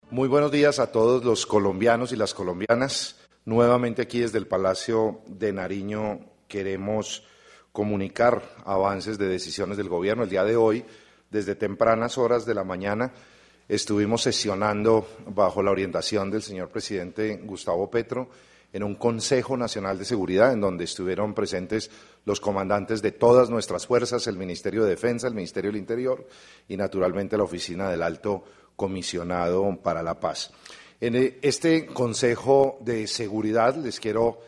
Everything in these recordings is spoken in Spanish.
Muy buenos días a todos los colombianos y las colombianas. Nuevamente aquí desde el Palacio de Nariño queremos comunicar avances de decisiones del gobierno. El día de hoy, desde tempranas horas de la mañana, estuvimos sesionando bajo la orientación del señor presidente Gustavo Petro en un Consejo Nacional de Seguridad, en donde estuvieron presentes los comandantes de todas nuestras fuerzas, el Ministerio de Defensa, el Ministerio del Interior y, naturalmente, la Oficina del Alto Comisionado para la Paz. En este Consejo de Seguridad les quiero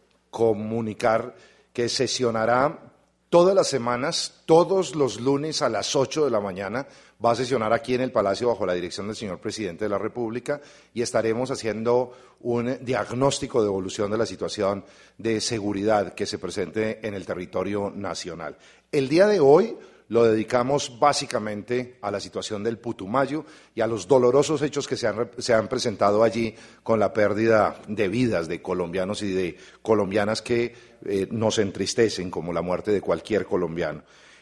comunicar que sesionará todas las semanas, todos los lunes a las 8 de la mañana, va a sesionar aquí en el Palacio bajo la dirección del señor Presidente de la República y estaremos haciendo un diagnóstico de evolución de la situación de seguridad que se presente en el territorio nacional. El día de hoy lo dedicamos básicamente a la situación del Putumayo y a los dolorosos hechos que se han presentado allí con la pérdida de vidas de colombianos y de colombianas que nos entristecen, como la muerte de cualquier colombiano.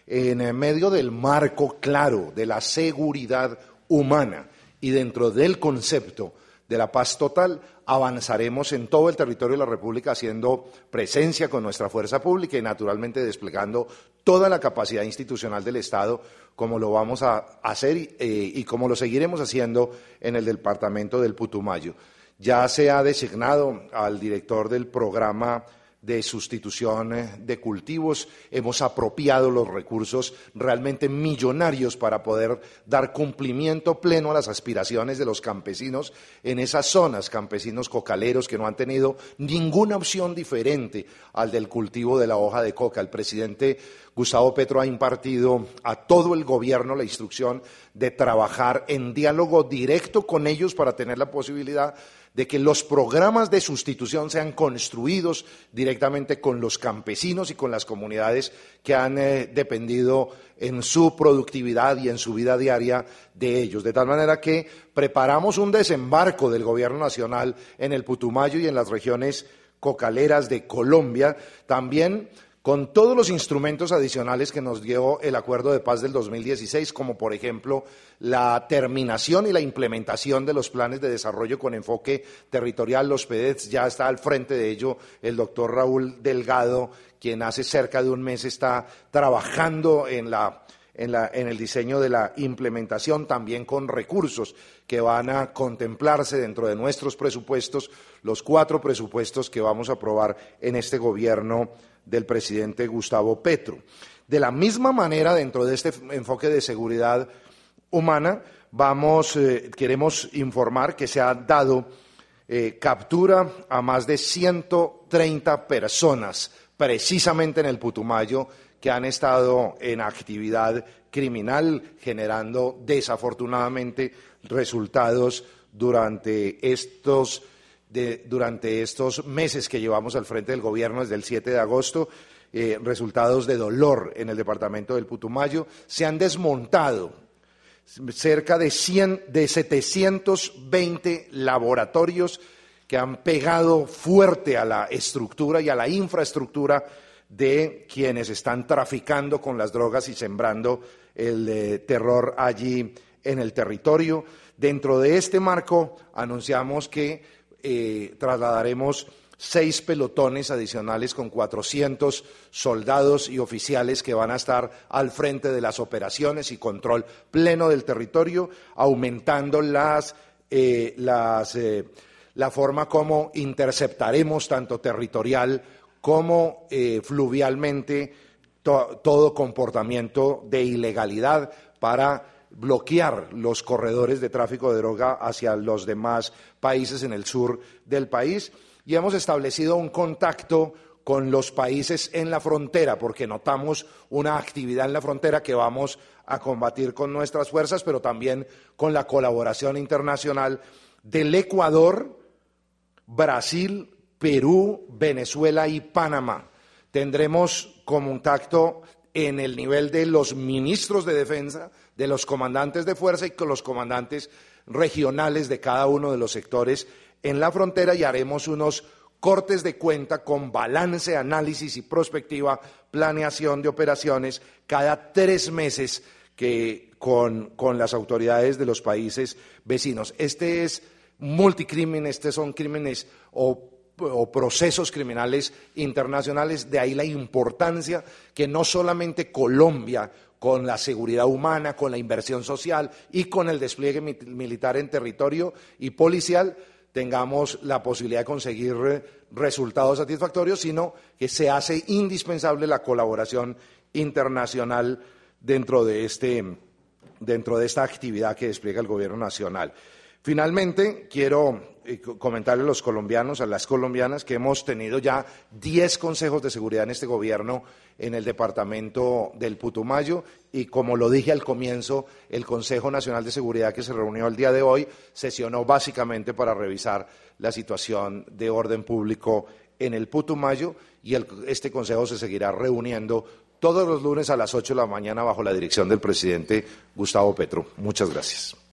En medio del marco claro de la seguridad humana y dentro del concepto de la paz total, avanzaremos en todo el territorio de la República haciendo presencia con nuestra fuerza pública y naturalmente desplegando toda la capacidad institucional del Estado como lo vamos a hacer y como lo seguiremos haciendo en el departamento del Putumayo. Ya se ha designado al director del programa de sustitución de cultivos, hemos apropiado los recursos realmente millonarios para poder dar cumplimiento pleno a las aspiraciones de los campesinos en esas zonas, campesinos cocaleros que no han tenido ninguna opción diferente al del cultivo de la hoja de coca. El presidente Gustavo Petro ha impartido a todo el gobierno la instrucción de trabajar en diálogo directo con ellos para tener la posibilidad de que los programas de sustitución sean construidos directamente con los campesinos y con las comunidades que han dependido en su productividad y en su vida diaria de ellos. De tal manera que preparamos un desembarco del Gobierno Nacional en el Putumayo y en las regiones cocaleras de Colombia, también con todos los instrumentos adicionales que nos dio el Acuerdo de Paz del 2016, como por ejemplo la terminación y la implementación de los planes de desarrollo con enfoque territorial, los PEDETs. Ya está al frente de ello el doctor Raúl Delgado, quien hace cerca de un mes está trabajando en el diseño de la implementación, también con recursos que van a contemplarse dentro de nuestros presupuestos, los 4 presupuestos que vamos a aprobar en este gobierno del presidente Gustavo Petro. De la misma manera, dentro de este enfoque de seguridad humana, queremos informar que se ha dado captura a más de 130 personas, precisamente en el Putumayo, que han estado en actividad criminal, generando desafortunadamente resultados durante estos meses que llevamos al frente del gobierno desde el 7 de agosto, resultados de dolor en el departamento del Putumayo. Se han desmontado cerca de 720 laboratorios que han pegado fuerte a la estructura y a la infraestructura de quienes están traficando con las drogas y sembrando el terror allí en el territorio. Dentro de este marco anunciamos que trasladaremos 6 pelotones adicionales con 400 soldados y oficiales que van a estar al frente de las operaciones y control pleno del territorio, aumentando la forma como interceptaremos tanto territorial como fluvialmente todo comportamiento de ilegalidad para bloquear los corredores de tráfico de droga hacia los demás países en el sur del país, y hemos establecido un contacto con los países en la frontera, porque notamos una actividad en la frontera que vamos a combatir con nuestras fuerzas, pero también con la colaboración internacional del Ecuador, Brasil, Perú, Venezuela y Panamá. Tendremos contacto en el nivel de los ministros de defensa, de los comandantes de fuerza y con los comandantes regionales de cada uno de los sectores en la frontera, y haremos unos cortes de cuenta con balance, análisis y prospectiva, planeación de operaciones cada 3 meses que con las autoridades de los países vecinos. Este es multicrimen, estos son crímenes o procesos criminales internacionales, de ahí la importancia que no solamente Colombia, con la seguridad humana, con la inversión social y con el despliegue militar en territorio y policial, tengamos la posibilidad de conseguir resultados satisfactorios, sino que se hace indispensable la colaboración internacional dentro de esta actividad que despliega el Gobierno Nacional. Finalmente, quiero comentarle a los colombianos, a las colombianas, que hemos tenido ya 10 consejos de seguridad en este gobierno en el departamento del Putumayo y, como lo dije al comienzo, el Consejo Nacional de Seguridad que se reunió el día de hoy sesionó básicamente para revisar la situación de orden público en el Putumayo y este consejo se seguirá reuniendo todos los lunes a las 8 de la mañana bajo la dirección del presidente Gustavo Petro. Muchas gracias.